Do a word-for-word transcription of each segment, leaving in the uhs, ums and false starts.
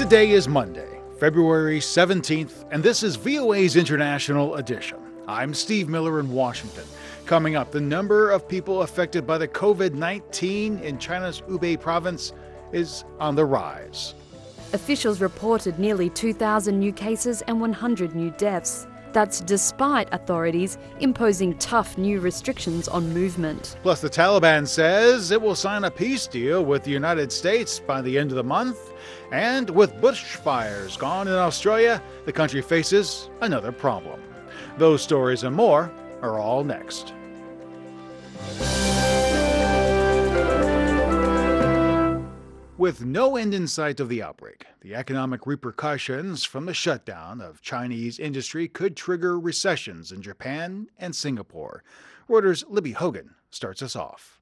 Today is Monday, February seventeenth, and this is V O A's International Edition. I'm Steve Miller in Washington. Coming up, the number of people affected by the covid nineteen in China's Hubei province is on the rise. Officials reported nearly two thousand new cases and one hundred new deaths. That's despite authorities imposing tough new restrictions on movement. Plus, the Taliban says it will sign a peace deal with the United States by the end of the month. And with bushfires gone in Australia, the country faces another problem. Those stories and more are all next. With no end in sight of the outbreak, the economic repercussions from the shutdown of Chinese industry could trigger recessions in Japan and Singapore. Reuters' Libby Hogan starts us off.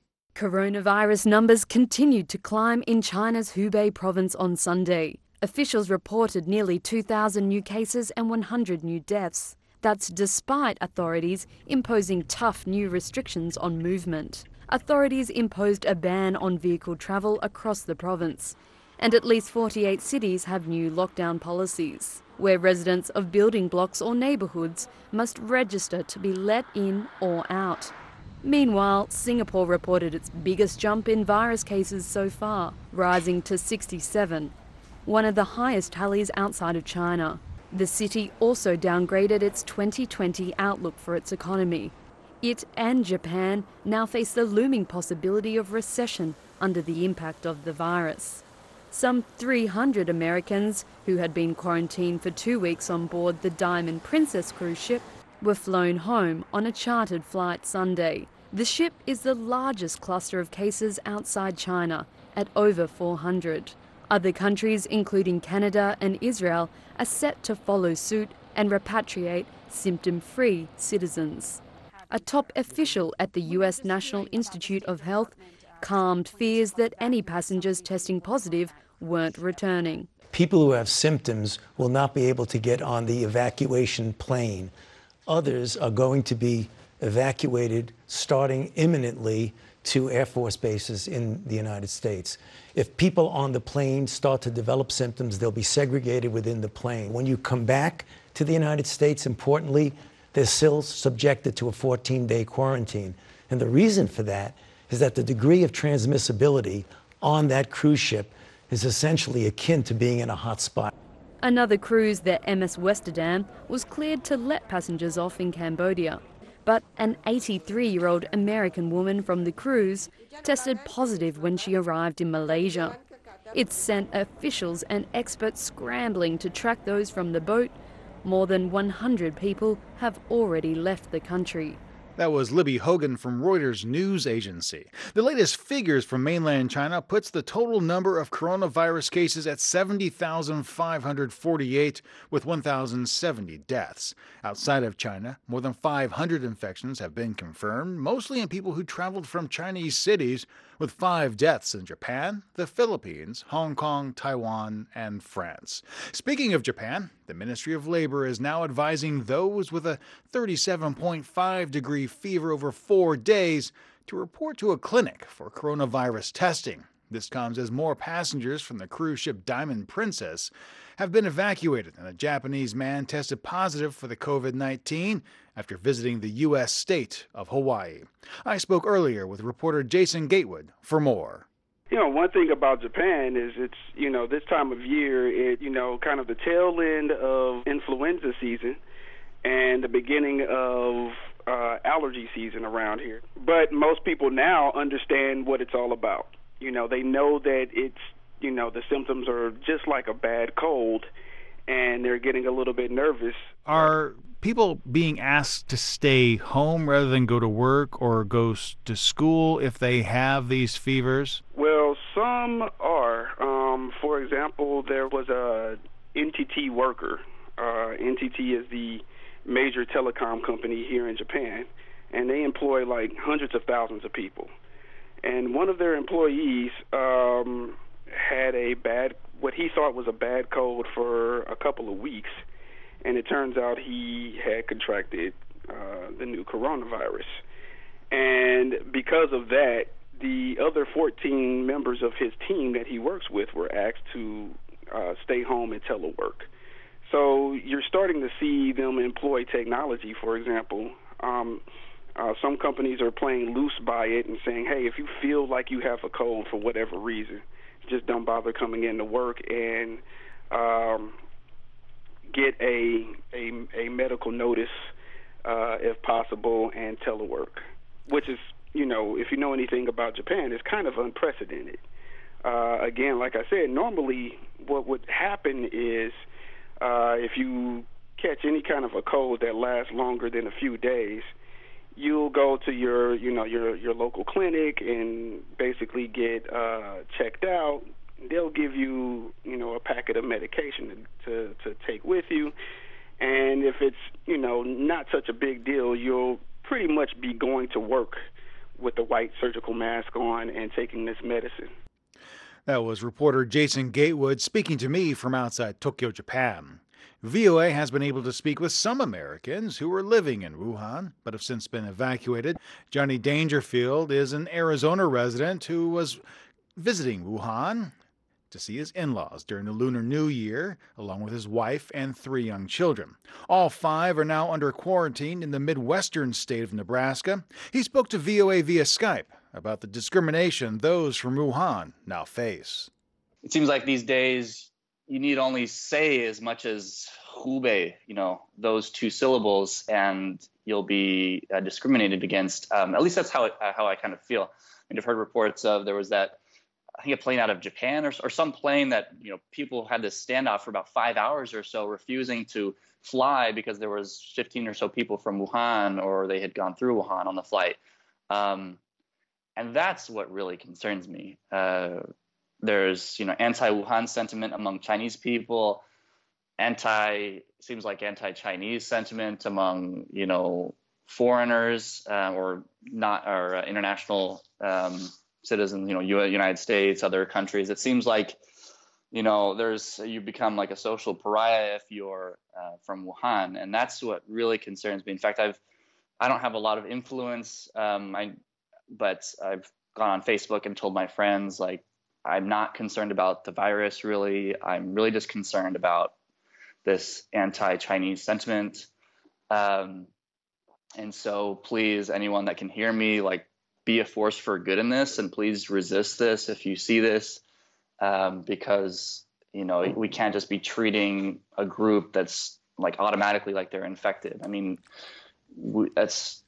Coronavirus numbers continued to climb in China's Hubei province on Sunday. Officials reported nearly two thousand new cases and one hundred new deaths. That's despite authorities imposing tough new restrictions on movement. Authorities imposed a ban on vehicle travel across the province, and at least forty-eight cities have new lockdown policies, where residents of building blocks or neighbourhoods must register to be let in or out. Meanwhile, Singapore reported its biggest jump in virus cases so far, rising to sixty-seven, one of the highest tallies outside of China. The city also downgraded its twenty twenty outlook for its economy. It and Japan now face the looming possibility of recession under the impact of the virus. Some three hundred Americans who had been quarantined for two weeks on board the Diamond Princess cruise ship were flown home on a chartered flight Sunday. The ship is the largest cluster of cases outside China, at over four hundred. Other countries, including Canada and Israel, are set to follow suit and repatriate symptom-free citizens. A top official at the U S National Institute of Health calmed fears that any passengers testing positive weren't returning. People who have symptoms will not be able to get on the evacuation plane. Others are going to be evacuated starting imminently to Air Force bases in the United States. If people on the plane start to develop symptoms, they'll be segregated within the plane. When you come back to the United States, importantly, they're still subjected to a fourteen-day quarantine. And the reason for that is that the degree of transmissibility on that cruise ship is essentially akin to being in a hot spot. Another cruise, the M S Westerdam, was cleared to let passengers off in Cambodia. But an eighty-three-year-old American woman from the cruise tested positive when she arrived in Malaysia. It sent officials and experts scrambling to track those from the boat. More than one hundred people have already left the country. That was Libby Hogan from Reuters News Agency. The latest figures from mainland China puts the total number of coronavirus cases at seventy thousand five hundred forty-eight, with one thousand seventy deaths. Outside of China, more than five hundred infections have been confirmed, mostly in people who traveled from Chinese cities, with five deaths in Japan, the Philippines, Hong Kong, Taiwan, and France. Speaking of Japan, the Ministry of Labor is now advising those with a thirty-seven point five degree fever over four days to report to a clinic for coronavirus testing. This comes as more passengers from the cruise ship Diamond Princess have been evacuated, and a Japanese man tested positive for the covid nineteen after visiting the U S state of Hawaii. I spoke earlier with reporter Jason Gatewood for more. You know, one thing about Japan is it's, you know, this time of year, it, you know, kind of the tail end of influenza season and the beginning of uh, allergy season around here. But most people now understand what it's all about. You know, they know that it's, you know, the symptoms are just like a bad cold, and they're getting a little bit nervous. Are people being asked to stay home rather than go to work or go to school if they have these fevers? Well, some are. Um, for example, there was a N T T worker. Uh, N T T is the major telecom company here in Japan, and they employ like hundreds of thousands of people. And one of their employees um, had a bad, what he thought was a bad cold for a couple of weeks, and it turns out he had contracted uh, the new coronavirus. And because of that, the other fourteen members of his team that he works with were asked to uh, stay home and telework. So you're starting to see them employ technology, for example. Um, uh, some companies are playing loose by it and saying, hey, if you feel like you have a cold for whatever reason, just don't bother coming into work and um, get a, a, a medical notice, uh, if possible, and telework, which is, you know, if you know anything about Japan, it's kind of unprecedented. Uh, again, like I said, normally what would happen is uh, if you catch any kind of a cold that lasts longer than a few days, you'll go to your, you know, your your local clinic and basically get uh, checked out. They'll give you, you know, a packet of medication to, to take with you. And if it's, you know, not such a big deal, you'll pretty much be going to work with the white surgical mask on and taking this medicine. That was reporter Jason Gatewood speaking to me from outside Tokyo, Japan. V O A has been able to speak with some Americans who are living in Wuhan, but have since been evacuated. Johnny Dangerfield is an Arizona resident who was visiting Wuhan to see his in-laws during the Lunar New Year, along with his wife and three young children. All five are now under quarantine in the Midwestern state of Nebraska. He spoke to V O A via Skype about the discrimination those from Wuhan now face. It seems like these days you need only say as much as Hubei, you know, those two syllables, and you'll be uh, discriminated against. Um, at least that's how it, uh, how I kind of feel. I mean, I've heard reports of there was that, I think a plane out of Japan or, or some plane that, you know, people had this standoff for about five hours or so, refusing to fly because there was fifteen or so people from Wuhan, or they had gone through Wuhan on the flight. Um, and that's what really concerns me. Uh, there's, you know, anti-Wuhan sentiment among Chinese people, anti, seems like anti-Chinese sentiment among, you know, foreigners uh, or not, or uh, international um citizens, you know, United States, other countries. It seems like, you know, there's, you become like a social pariah if you're uh, from Wuhan. And that's what really concerns me. In fact, I've, I don't have a lot of influence, um, I, but I've gone on Facebook and told my friends, like, I'm not concerned about the virus, really. I'm really just concerned about this anti-Chinese sentiment. Um, and so please, anyone that can hear me, like, be a force for good in this, and please resist this if you see this, um, because, you know, we can't just be treating a group that's like automatically like they're infected. I mean, we, that's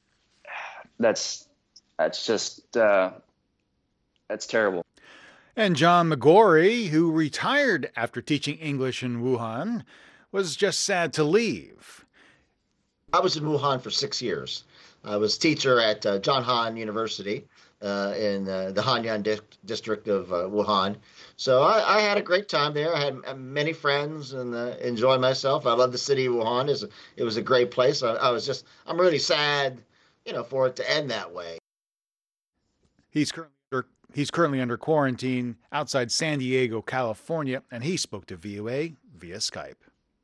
that's that's just uh, that's terrible. And John McGorry, who retired after teaching English in Wuhan, was just sad to leave. I was in Wuhan for six years. I was teacher at uh, John Han University uh, in uh, the Hanyang di- district of uh, Wuhan. So I, I had a great time there. I had many friends and uh, enjoyed myself. I love the city of Wuhan. It was a, it was a great place. I, I was just, I'm really sad, you know, for it to end that way. He's currently under, he's currently under quarantine outside San Diego, California, and he spoke to V O A via Skype.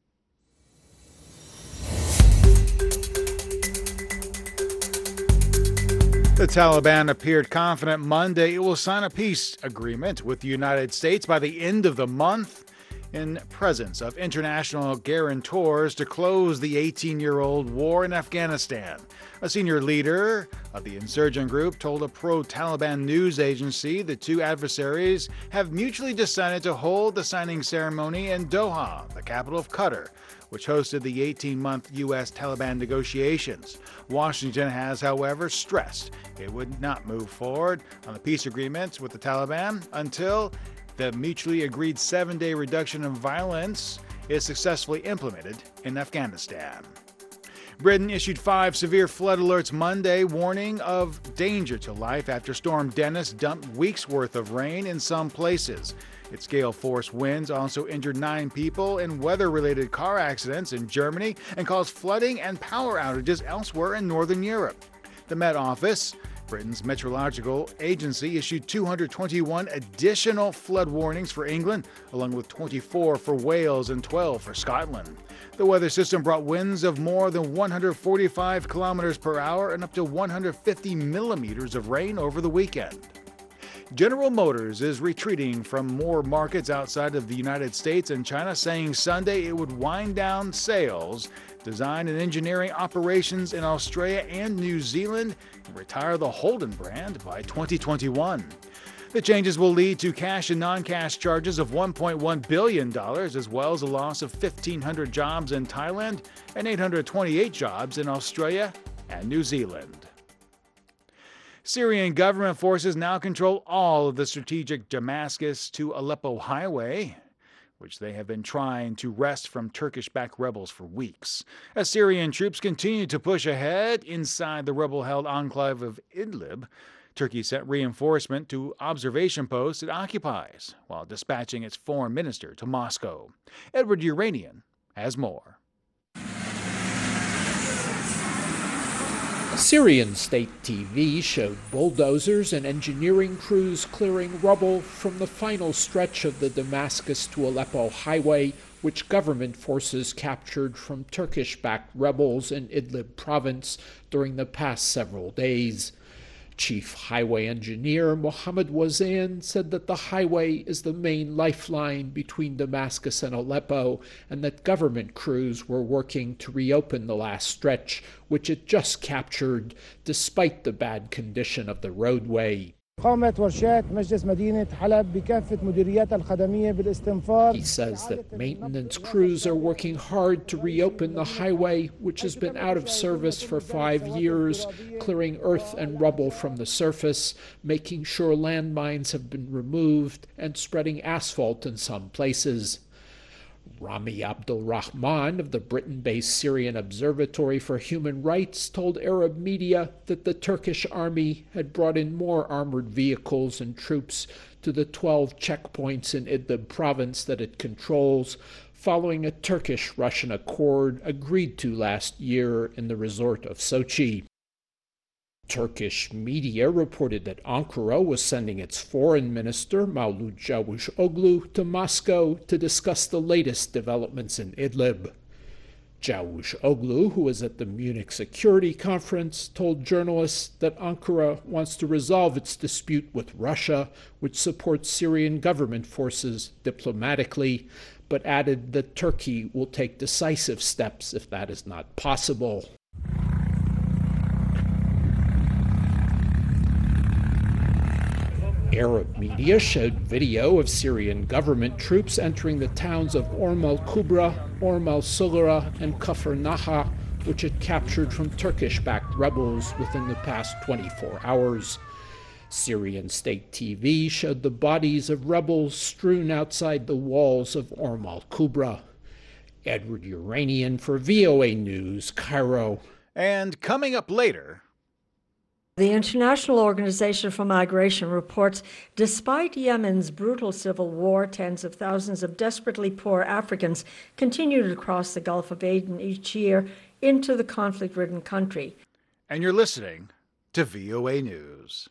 The Taliban appeared confident Monday it will sign a peace agreement with the United States by the end of the month in presence of international guarantors to close the eighteen-year-old war in Afghanistan. A senior leader of the insurgent group told a pro-Taliban news agency the two adversaries have mutually decided to hold the signing ceremony in Doha, the capital of Qatar, which hosted the eighteen-month U S Taliban negotiations. Washington has, however, stressed it would not move forward on the peace agreement with the Taliban until the mutually agreed seven-day reduction in violence is successfully implemented in Afghanistan. Britain issued five severe flood alerts Monday, warning of danger to life after Storm Dennis dumped weeks' worth of rain in some places. Its gale-force winds also injured nine people in weather-related car accidents in Germany and caused flooding and power outages elsewhere in northern Europe. The Met Office, Britain's meteorological agency, issued two hundred twenty-one additional flood warnings for England, along with twenty-four for Wales and twelve for Scotland. The weather system brought winds of more than one hundred forty-five kilometers per hour and up to one hundred fifty millimeters of rain over the weekend. General Motors is retreating from more markets outside of the United States and China, saying Sunday it would wind down sales, design and engineering operations in Australia and New Zealand, and retire the Holden brand by twenty twenty-one. The changes will lead to cash and non-cash charges of one point one billion dollars, as well as a loss of fifteen hundred jobs in Thailand and eight hundred twenty-eight jobs in Australia and New Zealand. Syrian government forces now control all of the strategic Damascus to Aleppo highway, which they have been trying to wrest from Turkish-backed rebels for weeks. As Syrian troops continue to push ahead inside the rebel-held enclave of Idlib, Turkey sent reinforcement to observation posts it occupies, while dispatching its foreign minister to Moscow. Edward Uranian has more. Syrian state T V showed bulldozers and engineering crews clearing rubble from the final stretch of the Damascus to Aleppo highway, which government forces captured from Turkish-backed rebels in Idlib province during the past several days. Chief Highway Engineer Mohammed Wazan said that the highway is the main lifeline between Damascus and Aleppo, and that government crews were working to reopen the last stretch, which it just captured, despite the bad condition of the roadway. He says that maintenance crews are working hard to reopen the highway, which has been out of service for five years, clearing earth and rubble from the surface, making sure landmines have been removed, and spreading asphalt in some places. Rami Abdul Rahman of the Britain-based Syrian Observatory for Human Rights told Arab media that the Turkish army had brought in more armored vehicles and troops to the twelve checkpoints in Idlib province that it controls, following a Turkish-Russian accord agreed to last year in the resort of Sochi. Turkish media reported that Ankara was sending its foreign minister, Mevlut Cavusoglu, to Moscow to discuss the latest developments in Idlib. Cavusoglu, who was at the Munich Security Conference, told journalists that Ankara wants to resolve its dispute with Russia, which supports Syrian government forces diplomatically, but added that Turkey will take decisive steps if that is not possible. Arab media showed video of Syrian government troops entering the towns of Orm al-Kubra, Orm al-Sughra, and Kafr Naha, which it captured from Turkish-backed rebels within the past twenty-four hours. Syrian state T V showed the bodies of rebels strewn outside the walls of Orm al-Kubra. Edward Uranian for V O A News, Cairo. And coming up later... The International Organization for Migration reports, despite Yemen's brutal civil war, tens of thousands of desperately poor Africans continue to cross the Gulf of Aden each year into the conflict-ridden country. And you're listening to V O A News.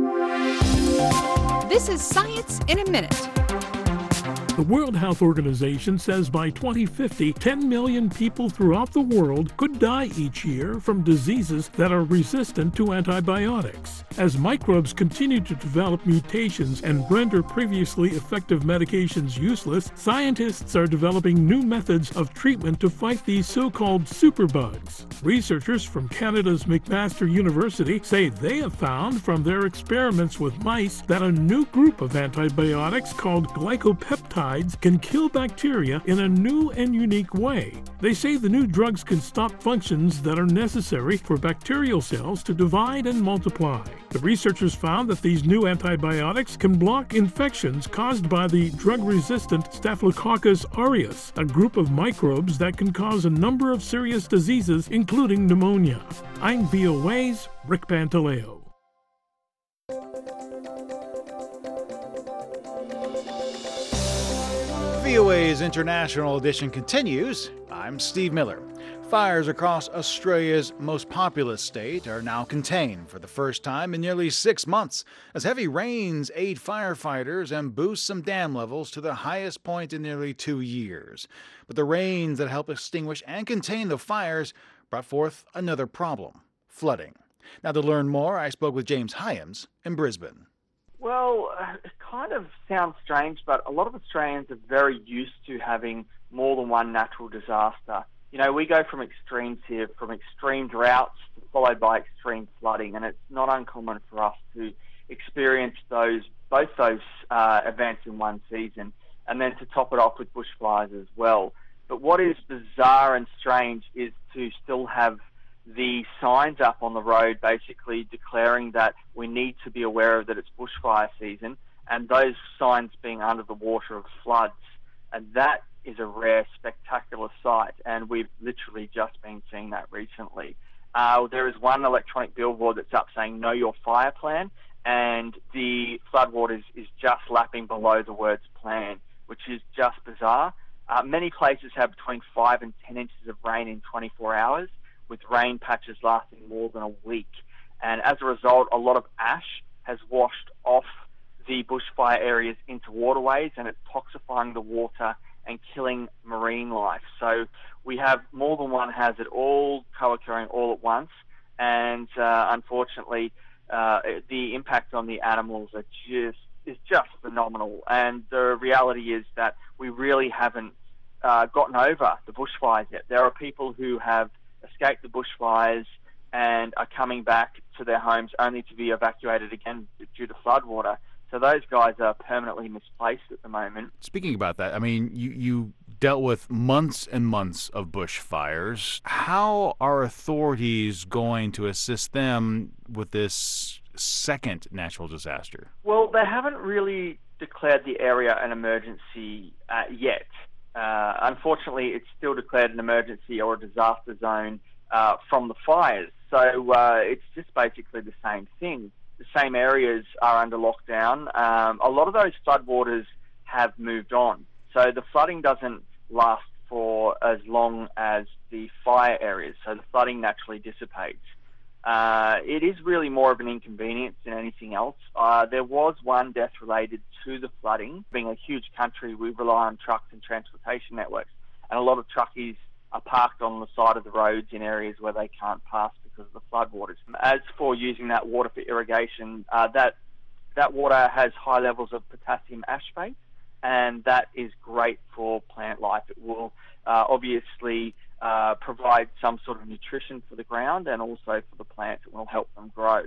This is Science in a Minute. The World Health Organization says by twenty fifty, ten million people throughout the world could die each year from diseases that are resistant to antibiotics. As microbes continue to develop mutations and render previously effective medications useless, scientists are developing new methods of treatment to fight these so-called superbugs. Researchers from Canada's McMaster University say they have found from their experiments with mice that a new group of antibiotics called glycopeptides can kill bacteria in a new and unique way. They say the new drugs can stop functions that are necessary for bacterial cells to divide and multiply. The researchers found that these new antibiotics can block infections caused by the drug-resistant Staphylococcus aureus, a group of microbes that can cause a number of serious diseases, including pneumonia. I'm V O A's Rick Pantaleo. V O A's International Edition continues. I'm Steve Miller. Fires across Australia's most populous state are now contained for the first time in nearly six months, as heavy rains aid firefighters and boost some dam levels to the highest point in nearly two years. But the rains that help extinguish and contain the fires brought forth another problem: flooding. Now, to learn more, I spoke with James Hyams in Brisbane. Well, uh, it kind of sounds strange, but a lot of Australians are very used to having more than one natural disaster. You know, we go from extremes here, from extreme droughts followed by extreme flooding, and it's not uncommon for us to experience those both those uh, events in one season, and then to top it off with bushfires as well. But what is bizarre and strange is to still have the signs up on the road basically declaring that we need to be aware of that it's bushfire season, and those signs being under the water of floods. And that is a rare, spectacular sight, and we've literally just been seeing that recently. Uh, there is one electronic billboard that's up saying "Know Your Fire Plan," and the floodwater is, is just lapping below the words "plan," which is just bizarre. Uh, many places have between five and ten inches of rain in twenty-four hours, with rain patches lasting more than a week. And as a result, a lot of ash has washed off the bushfire areas into waterways, and it's toxifying the water and killing marine life. So we have more than one hazard all co-occurring all at once, and uh, unfortunately uh, the impact on the animals are just is just phenomenal. And the reality is that we really haven't uh, gotten over the bushfires yet. There are people who have escaped the bushfires and are coming back to their homes only to be evacuated again due to floodwater. So those guys are permanently misplaced at the moment. Speaking about that, I mean, you, you dealt with months and months of bushfires. How are authorities going to assist them with this second natural disaster? Well, they haven't really declared the area an emergency uh, yet. Uh, unfortunately, it's still declared an emergency or a disaster zone uh, from the fires. So uh, it's just basically the same thing. The same areas are under lockdown. Um, a lot of those floodwaters have moved on. So the flooding doesn't last for as long as the fire areas. So the flooding naturally dissipates. Uh, it is really more of an inconvenience than anything else. Uh, there was one death related to the flooding. Being a huge country, we rely on trucks and transportation networks, and a lot of truckies are parked on the side of the roads in areas where they can't pass because of the floodwaters. As for using that water for irrigation, uh, that that water has high levels of potassium asphate, and that is great for plant life. It will uh, obviously uh, provide some sort of nutrition for the ground, and also for the plants. It will help them grow.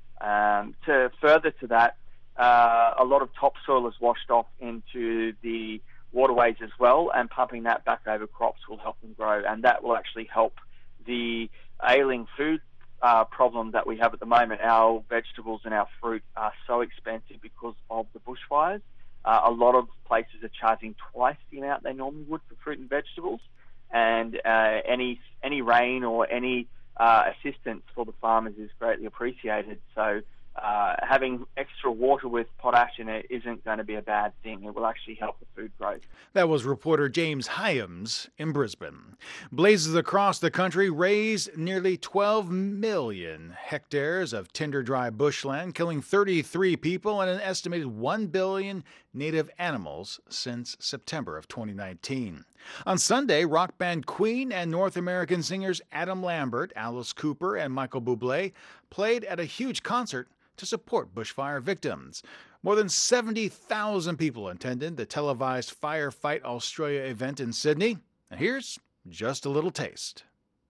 Um, to further to that, uh, a lot of topsoil is washed off into the waterways as well, and pumping that back over crops will help them grow, and that will actually help the ailing food uh, problem that we have at the moment. Our vegetables and our fruit are so expensive because of the bushfires. Uh, a lot of places are charging twice the amount they normally would for fruit and vegetables, and uh, any any rain or any uh, assistance for the farmers is greatly appreciated. So uh, having extra water with potash in it isn't going to be a bad thing. It will actually help the food growth. That was reporter James Hyams in Brisbane. Blazes across the country razed nearly twelve million hectares of tinder dry bushland, killing thirty-three people and an estimated one billion native animals since September of twenty nineteen. On Sunday, rock band Queen and North American singers Adam Lambert, Alice Cooper, and Michael Bublé played at a huge concert to support bushfire victims. More than seventy thousand people attended the televised Firefight Australia event in Sydney. And here's just a little taste.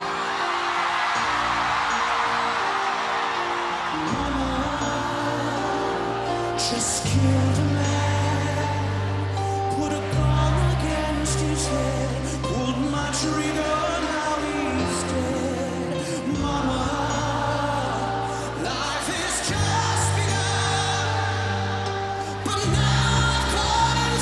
Mama, just killed a man, put a gun against his head, pulled my trigger, now he's dead. Mama, life is just begun, but now I've gone and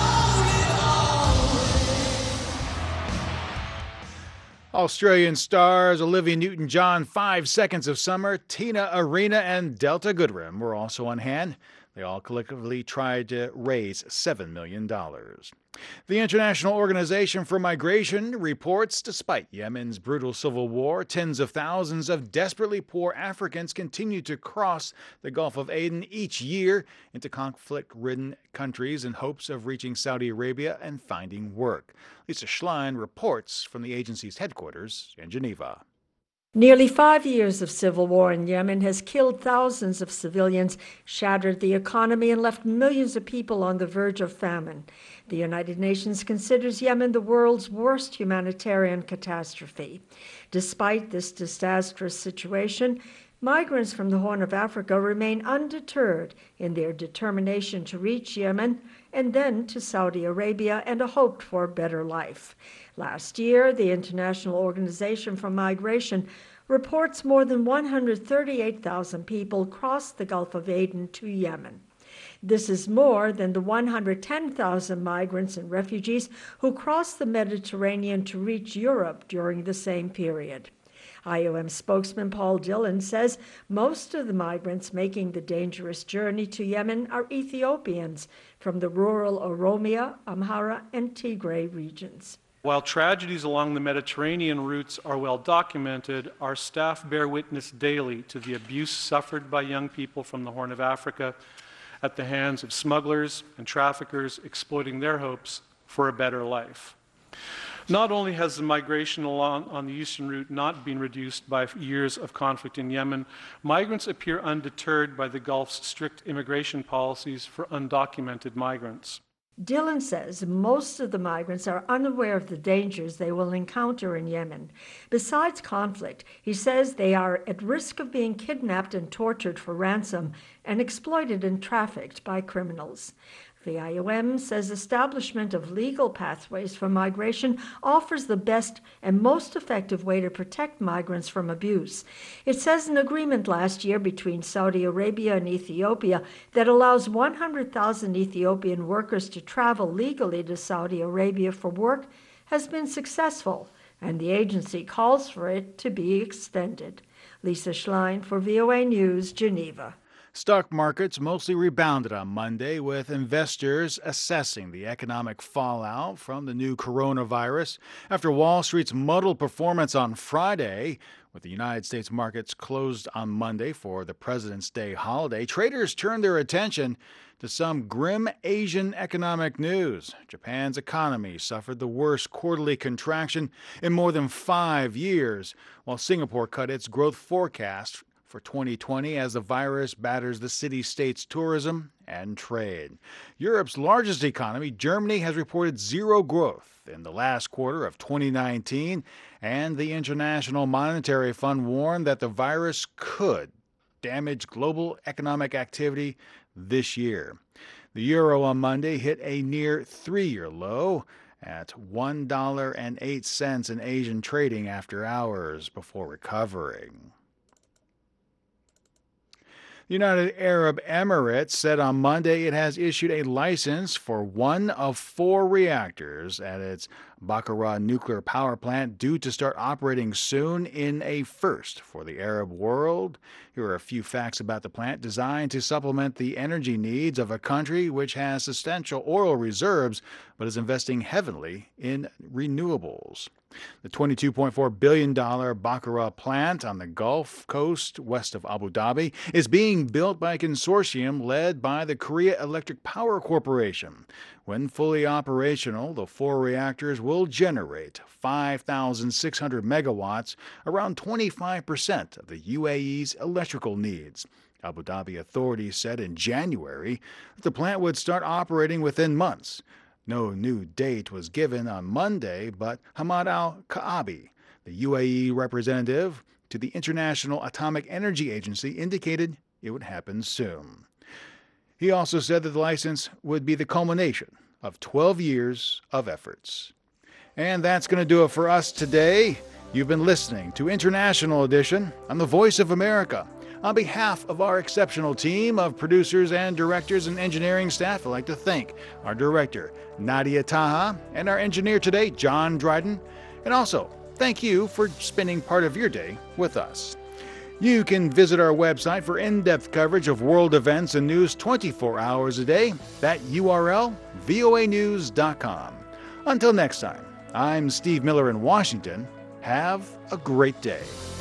thrown it all away. Australian stars Olivia Newton-John, Five Seconds of Summer, Tina Arena, and Delta Goodrem were also on hand. They all collectively tried to raise seven million dollars. The International Organization for Migration reports despite Yemen's brutal civil war, tens of thousands of desperately poor Africans continue to cross the Gulf of Aden each year into conflict-ridden countries in hopes of reaching Saudi Arabia and finding work. Lisa Schlein reports from the agency's headquarters in Geneva. Nearly five years of civil war in Yemen has killed thousands of civilians, shattered the economy, and left millions of people on the verge of famine. The United Nations considers Yemen the world's worst humanitarian catastrophe. Despite this disastrous situation, migrants from the Horn of Africa remain undeterred in their determination to reach Yemen and then to Saudi Arabia and a hoped-for better life. Last year, the International Organization for Migration reports more than one hundred thirty-eight thousand people crossed the Gulf of Aden to Yemen. This is more than the one hundred ten thousand migrants and refugees who crossed the Mediterranean to reach Europe during the same period. I O M spokesman Paul Dillon says most of the migrants making the dangerous journey to Yemen are Ethiopians from the rural Oromia, Amhara, and Tigray regions. While tragedies along the Mediterranean routes are well documented, our staff bear witness daily to the abuse suffered by young people from the Horn of Africa at the hands of smugglers and traffickers exploiting their hopes for a better life. Not only has the migration along on the eastern route not been reduced by years of conflict in Yemen, migrants appear undeterred by the Gulf's strict immigration policies for undocumented migrants. Dillon says most of the migrants are unaware of the dangers they will encounter in Yemen. Besides conflict, he says they are at risk of being kidnapped and tortured for ransom and exploited and trafficked by criminals. The I O M says establishment of legal pathways for migration offers the best and most effective way to protect migrants from abuse. It says an agreement last year between Saudi Arabia and Ethiopia that allows one hundred thousand Ethiopian workers to travel legally to Saudi Arabia for work has been successful, and the agency calls for it to be extended. Lisa Schlein for V O A News, Geneva. Stock markets mostly rebounded on Monday, with investors assessing the economic fallout from the new coronavirus after Wall Street's muddled performance on Friday. With the United States markets closed on Monday for the President's Day holiday, traders turned their attention to some grim Asian economic news. Japan's economy suffered the worst quarterly contraction in more than five years, while Singapore cut its growth forecast for twenty twenty as the virus batters the city-state's tourism and trade. Europe's largest economy, Germany, has reported zero growth in the last quarter of twenty nineteen, and the International Monetary Fund warned that the virus could damage global economic activity this year. The euro on Monday hit a near three-year low at one dollar and eight cents in Asian trading after hours before recovering. The United Arab Emirates said on Monday it has issued a license for one of four reactors at its Baqqara nuclear power plant, due to start operating soon, in a first for the Arab world. Here are a few facts about the plant, designed to supplement the energy needs of a country which has substantial oil reserves but is investing heavily in renewables. The twenty-two point four billion dollars Baqqara plant on the Gulf Coast west of Abu Dhabi is being built by a consortium led by the Korea Electric Power Corporation. When fully operational, the four reactors will generate five thousand six hundred megawatts, around twenty-five percent of the U A E's electrical needs. Abu Dhabi authorities said in January that the plant would start operating within months. No new date was given on Monday, but Hamad Al-Kaabi, the U A E representative to the International Atomic Energy Agency, indicated it would happen soon. He also said that the license would be the culmination of twelve years of efforts. And that's going to do it for us today. You've been listening to International Edition on the Voice of America. On behalf of our exceptional team of producers and directors and engineering staff, I'd like to thank our director, Nadia Taha, and our engineer today, John Dryden. And also, thank you for spending part of your day with us. You can visit our website for in-depth coverage of world events and news twenty-four hours a day. That U R L, V O A news dot com. Until next time, I'm Steve Miller in Washington. Have a great day.